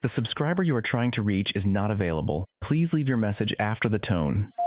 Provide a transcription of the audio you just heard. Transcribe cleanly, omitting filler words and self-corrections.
The subscriber you are trying to reach is not available. Please leave your message after the tone.